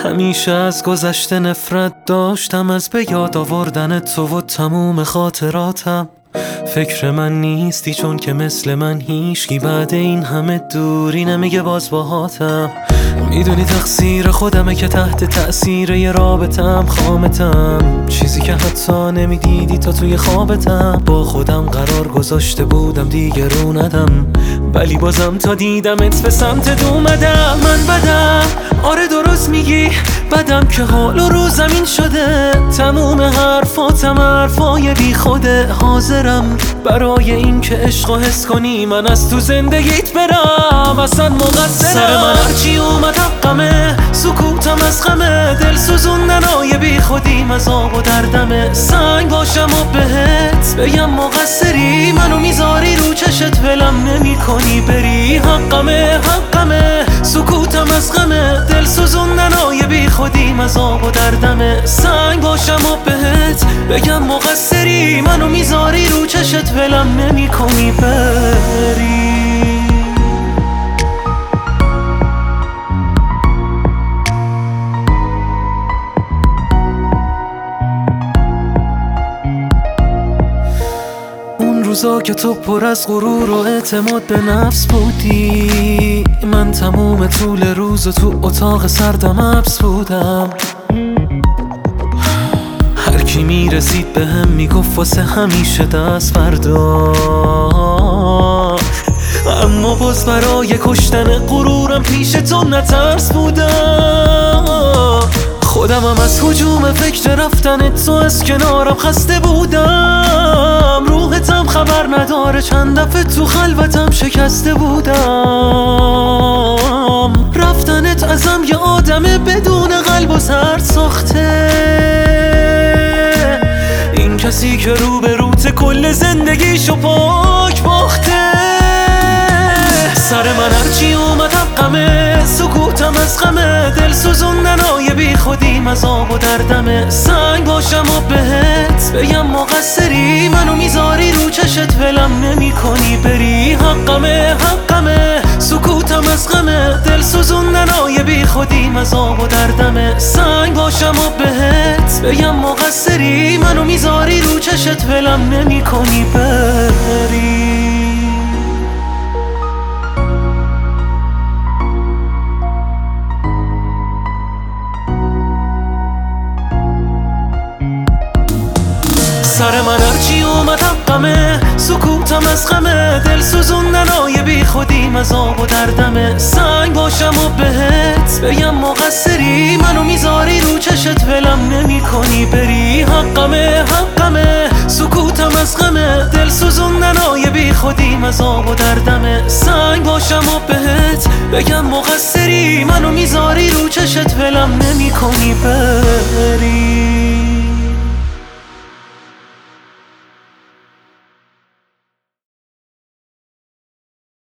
همیشه از گذشته نفرت داشتم، از به یاد آوردن تو و تموم خاطراتم. فکر من نیستی چون که مثل من هیچکی بعد این همه دوری نمیگه باز باهاتم. میدونی تقصیر خودمه که تحت تأثیر یه رابطم خامتم، چیزی که حتی نمیدیدی تا توی خوابتم. با خودم قرار گذاشته بودم دیگه رو ندم، ولی بازم تا دیدمت به سمت اومدم. من بدم، آره درست میگی، بدم که حال و رو زمین شده. تموم حرفاتم حرفای بی خوده. حاضرم برای این که عشق و حس کنی من از تو زندگیت برم، اصلا مقصرم. سر من هرچی اومد حقمه، سکوتم از غمه. دل سوزوندنای بی خودیم از آب و دردمه. سنگ باشم و بهت بگم مقصری، منو میذاری رو چشت ولم نمی کنی بری. حقمه حقمه، سکوتم از غمه. دل سوزوندنای بی خودیم از آب و دردمه. سنگ باشم و بهت بگم مقصری، منو میذاری رو چشت ولم نمی کنی بری. روزا که تو پر از غرور و اعتماد به نفس بودی، من تموم طول روز و تو اتاق سردم حبس بودم. هر کی میرسید به هم میگفت واسه همیشه دست فردا، اما باز برای کشتن غرورم پیش تو نترس بودم. خودمم از هجوم فکر رفتن تو از کنارم خسته بودم. روحتم خبر نداره چند دفعه تو خلوتم شکسته بودم. رفتنت ازم یه آدم بدون قلب و سرد ساخته، این کسی که رو به روت کل زندگیشو پاک باخته. سر من هرچی اومد حقمه، سکوتم از غمه. دل سوزوندنای بی خودیم از آب و دردمه. سنگ باشم و بهت بگم مقصری، منو میذاری رو چشت ولم نمی کنی بری. حقمه حقمه، سکوتم از غمه. دل سوزوندنای بی خودیم از آب و دردمه. سنگ باشم و بهت بگم مقصری، منو میذاری رو چشت ولم نمی کنی بری. سر من هرچی اومد حقمه، سکوتم از غمه. دل سوزوندنای بی خودیم از آب و دردمه. سنگ باشم و بهت بگم مقصری، منو میذاری رو چشت ولم نمی کنی بری. حقمه حقمه، سکوتم از غمه. دل سوزوندنای بی خودیم از آب و دردمه. سنگ باشم و بهت بگم مقصری، منو میذاری رو چشت ولم نمی